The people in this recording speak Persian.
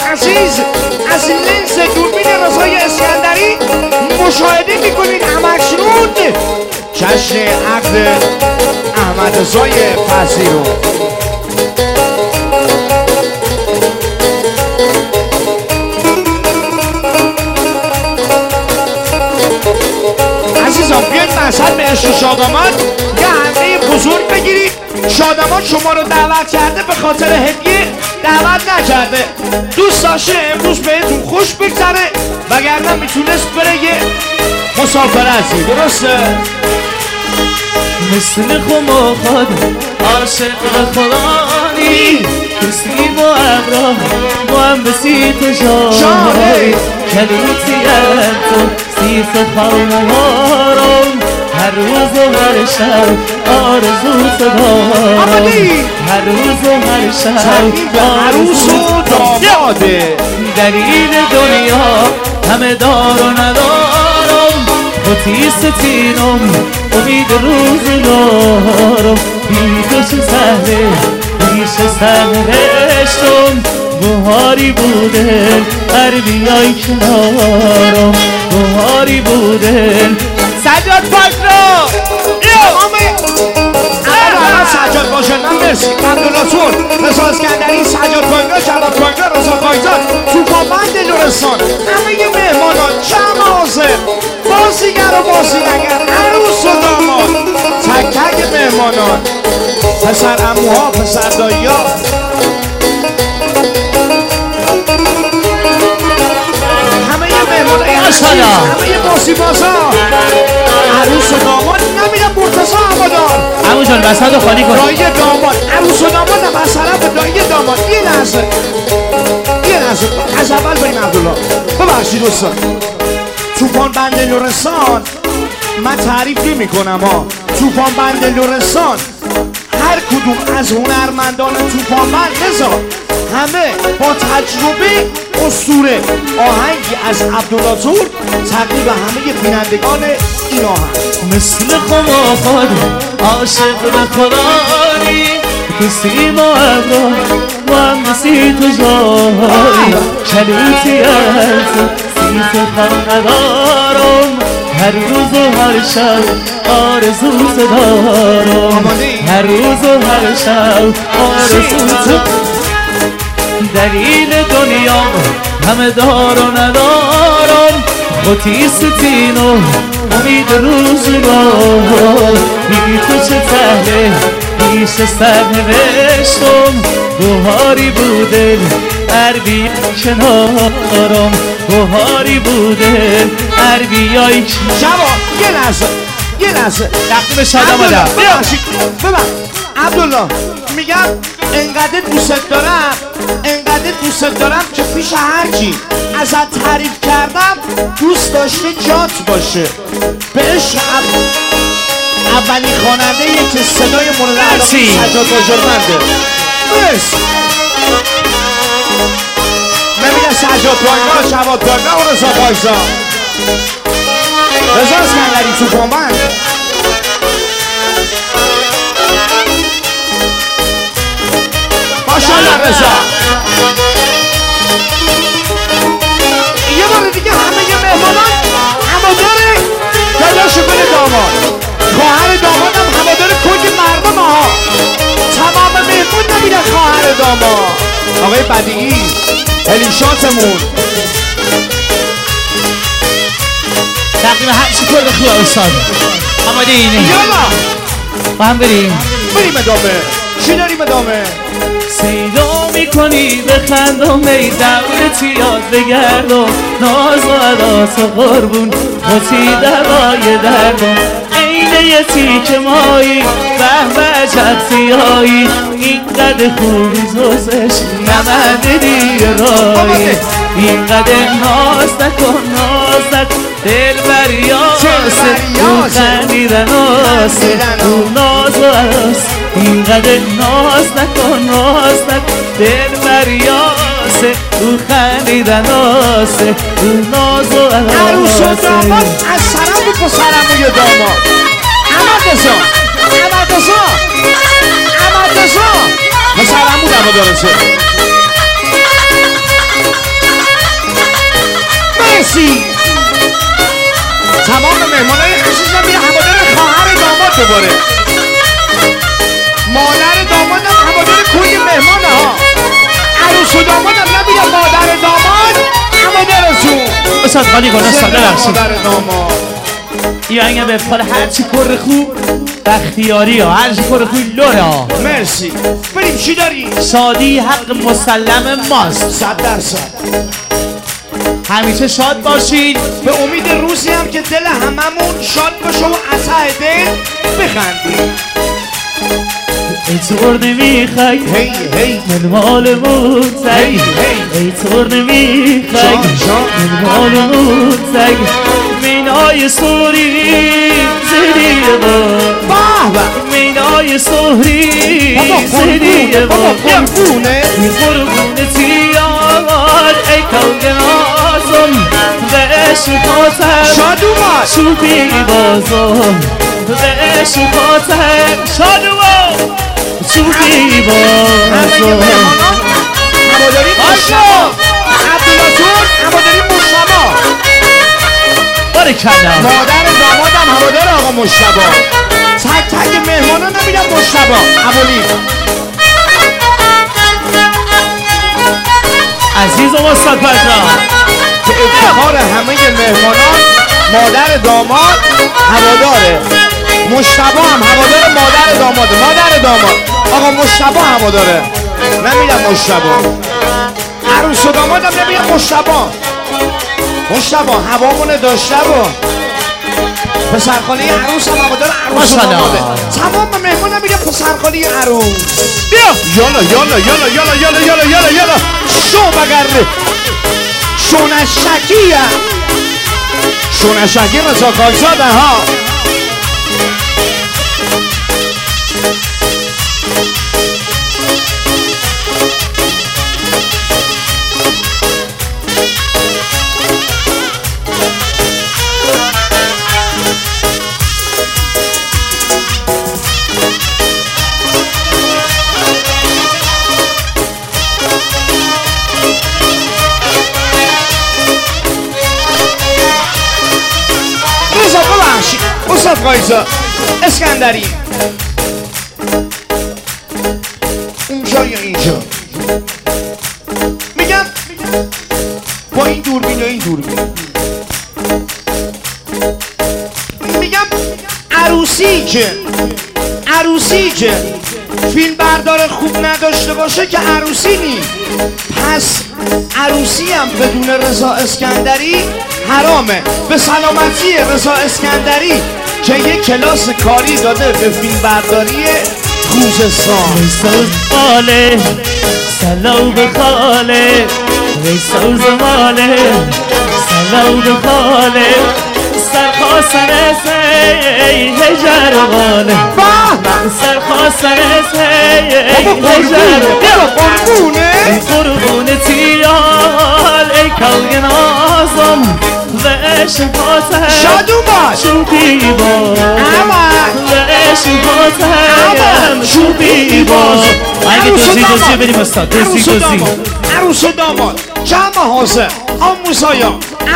عزیز از لنز دوربین رضای اسکندری مشاهده میکنید همکنون جشن عقد احمد رضای فضلی رو. عزیزان بیاید مشهد به عشق شادامان یه حلقه بزرگ بگیرید. شادامان شما رو دعوت کرده، به خاطر هدیه دعوت نکرده. دوست داشته امروز بهتون خوش بگذره، وگرنه میتونست بره یه مسافرتی. درسته؟ مثل خما خود عاشق خدانی کسی با ابرا با هم بسی تو جای کلیتی تو سیف خانوارم هر روز و هر شب آرزو دارم هر روز و هر شب آرزو داده دلیل دنیا همه دار و ندارم خودی ستینم امید روزگارم بی تو چه سهله پیش سرنوشتم بهاری بوده هر بیای کنارم بهاری بوده. سجاد پاکرو سجاد باشه من مرسی عبدالرسول رضا اسکندری سجاد پاکرو جواد پاکرو رضا پاکزاد توپابند لرستان همه مهمانان جمازه بازیگر و بازیگر عروس و داماد تک تک مهمانان پسر عموها پسر دایی‌ها همه مهمانان همه بازی بازا عروس و داماد نمیدم مرتضی هوادار عمو جان وسط رو خالی کن. دایی داماد عروس و داماد هم از طرف دایی داماد یه لحظه از اول بریم عبدالله ببخشید دوستان. توپان بند لرستان من تعریف نمی کنم ها. توپان بند لرستان هر کدوم از هنرمندان توپان بند نزار همه با تجربه اسطوره آهنگی از عبدالله زور تقریب همه بینندگان این آهنگ. مثل خما خود عاشق به خدایی کسی با ابرا با هم بسی تو جای کلیتی تو سیف خم ندارم هر روز و هر شب آرزو دارم هر روز و هر شب آرزو دارم دلیل دنیا همه دار و ندارم خودی ستینم امید روزگار بی تو چه تهله پیش سرنوشتم بهاری بوده هر بی کنارم بهاری بوده هر بیای یه لحظه تقدیم شاد آمدم ببخش عبدالله میگم انقدر دوست دارم که پیش هرکی ازت تعریف کردم دوست داشته جات باشه. به عشق اولین خواننده که صدای مورد علاقه سجاد باجرمنده. بس نمیگه سجاد پاکرو جواد پاکرو و رضا پاکزاد رضا اسکندری توپانبند ماشاءالله رضا. یه بار دیگه همه مهمانان همادار داداش گل داماد خواهر داماد هم همادار کل مردم ها تمام مهمون نمیدن خواهر داماد آقای بدیعی هلیشاتمون تقدیم همچی کل به خیارستان آماده اینه یالا با هم بریم ادامه چی داریم ادامه سیدا میکنی به خندم ای دولتی یاد بگردم ناز و عداس و قربون مطی دوای دردم عین یه تیک مایی به عجب سیایی اینقدر خوبی زوزش نمد دیرایی اینقدر ناز نکن دل بریاسه اون خندیدن آسه اون ناز و عداس اینقدر ناز نکن دل بریاسه او خندیدن آسه او ناز و عروس و داماد از سرم و پسرم و داماد احمد رضا پسرم و داماد رسه دوباره. مادر دامادم هوادار کلی مهمانه ها. عروس و دامادم نمیگم مادر داماد هوادارتون. استاد خالی کن استاد ببخشید. مادر داماد یا اینگه به فال هرچی کر خوب اختیاری ها، هرچی کر خوب لوره ها. مرسی. بریم چی داری؟ شادی حق مسلم ماست. 100%. همیشه شاد باشید. به امید روزی هم که دل هممون شاد باشه و عطا دل بخندیم. ای طور نمیخوای هی هی من مالمون سگ، ای طور نمیخوای من مالمون سگ، مینای سوری زدی با مینای سوری زدی با قربونه قربونه تیار ای کلگن آزم و عشق خاطر شاد اومد شوخی بازم و عشق خاطر شاد اومد شوخی بازم هواداری مشتبا عبداللاتون هواداری مشتبا بارکلا مادر دامادم هوادار آقا مشتبا تک تک مهمانا نمیدم مشتبا اولی عزیز و استاد پرتا که افتخار همه مهمانان مادر داماد هواداره مشتبا هم هوادار مادر داماده مادر داماد آقا مشتبا هواداره نمیدم مشتبا عروس و دامادم نمیدم مشتبا مشتبا هوامونه داشته با پسرخاله عروس هم هوادار عروس و داماده تمام مهمان نمیدم پسرخاله عروس بیا یالا یالا یالا یالا یالا یالا یالا یالا شو بگرده شونشکیه شونشکی رضا کاکزاده ها استاد قایزا اسکندری اونجا یا اینجا میگم با این دوربین و این دوربین میگم عروسی که فیلم بردار خوب نداشته باشه که عروسی نیست پس عروسی هم بدون رضا اسکندری حرامه به سلامتی رضا اسکندری که یک کلاس کاری داده به فیلم برداری خوزستان آله سلام به خاله ریسا و زماله سلام به خاله سرخواستن سی هجر و غاله سرخواستن سی هجر و قربونه قربونه تیال ای کلگن آزم و عشق خاطر شاد اومد شوخی باز و عشق خاطر شوخی باز اگه دوزی بریم استاد دوزی عروس و داماد جمع حاضر آموزایا